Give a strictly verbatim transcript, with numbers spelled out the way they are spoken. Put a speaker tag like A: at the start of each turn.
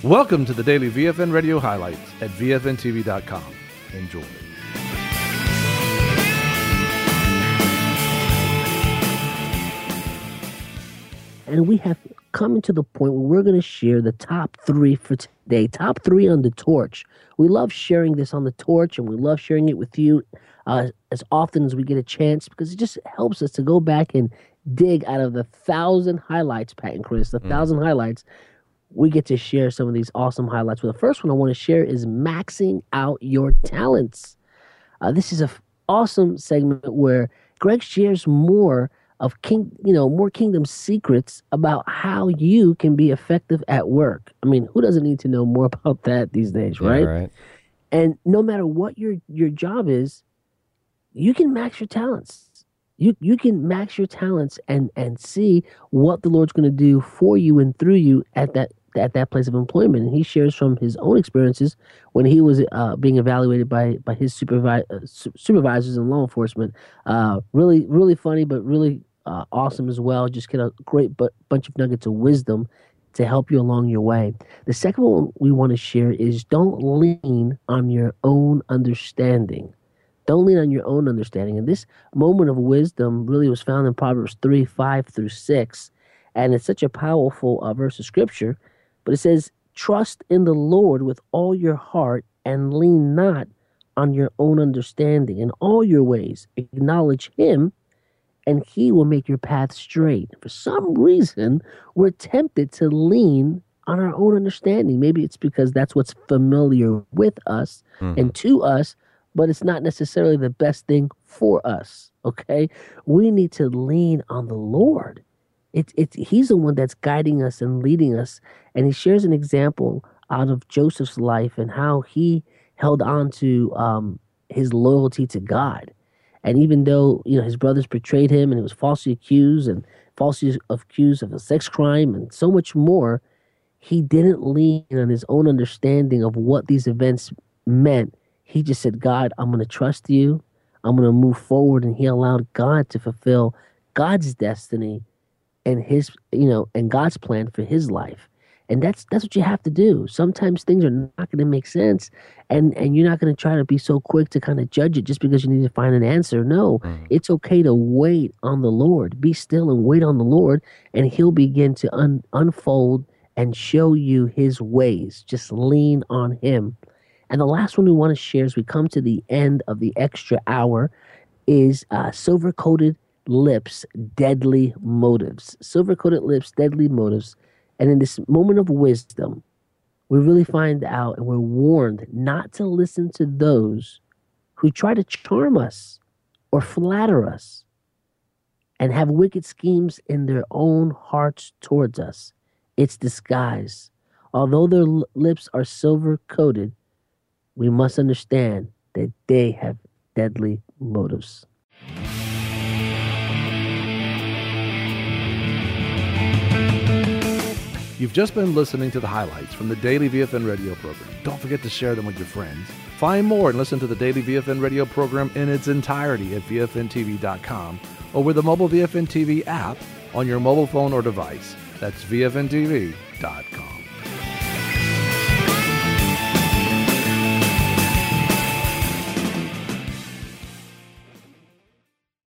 A: Welcome to the daily V F N Radio highlights at V F N T V dot com. Enjoy.
B: And we have come to the point where we're going to share the top three for today. Top three on the torch. We love sharing this on the torch, and we love sharing it with you uh, as often as we get a chance, because it just helps us to go back and dig out of the thousand highlights, Pat and Chris, the mm. thousand highlights. We get to share some of these awesome highlights. Well, the first one I want to share is maxing out your talents. Uh, this is an f- awesome segment where Greg shares more of king, you know, more kingdom secrets about how you can be effective at work. I mean, who doesn't need to know more about that these days, right?
C: Yeah, right.
B: And no matter what your your job is, you can max your talents. You you can max your talents and and see what the Lord's going to do for you and through you at that at that place of employment. And he shares from his own experiences when he was uh, being evaluated by by his supervi- uh, su- supervisors in law enforcement. Uh, really, really funny, but really uh, awesome as well. Just get a great bu- bunch of nuggets of wisdom to help you along your way. The second one we want to share is don't lean on your own understanding. Don't lean on your own understanding. And this moment of wisdom really was found in Proverbs three, five through six. And it's such a powerful uh, verse of scripture. But it says, trust in the Lord with all your heart and lean not on your own understanding. In all your ways, acknowledge him, and he will make your path straight. For some reason, we're tempted to lean on our own understanding. Maybe it's because that's what's familiar with us mm-hmm. and to us, but it's not necessarily the best thing for us, okay? We need to lean on the Lord. It's it's he's the one that's guiding us and leading us. And he shares an example out of Joseph's life and how he held on to um, his loyalty to God. And even though, you know, his brothers betrayed him and he was falsely accused and falsely accused of a sex crime and so much more, he didn't lean on his own understanding of what these events meant. He just said, God, I'm going to trust you. I'm going to move forward. And he allowed God to fulfill God's destiny and his, you know, and God's plan for his life. And that's that's what you have to do. Sometimes things are not going to make sense, and, and you're not going to try to be so quick to kind of judge it just because you need to find an answer. No, mm. It's okay to wait on the Lord. Be still and wait on the Lord, and he'll begin to un, unfold and show you his ways. Just lean on him. And the last one we want to share as we come to the end of the extra hour is uh, silver-coated lips, deadly motives. Silver-coated lips, deadly motives. And in this moment of wisdom, we really find out and we're warned not to listen to those who try to charm us or flatter us and have wicked schemes in their own hearts towards us. It's disguise. Although their lips are silver-coated, we must understand that they have deadly motives.
A: You've just been listening to the highlights from the Daily V F N Radio program. Don't forget to share them with your friends. Find more and listen to the Daily V F N Radio program in its entirety at V F N T V dot com or with the mobile V F N T V app on your mobile phone or device. That's V F N T V dot com.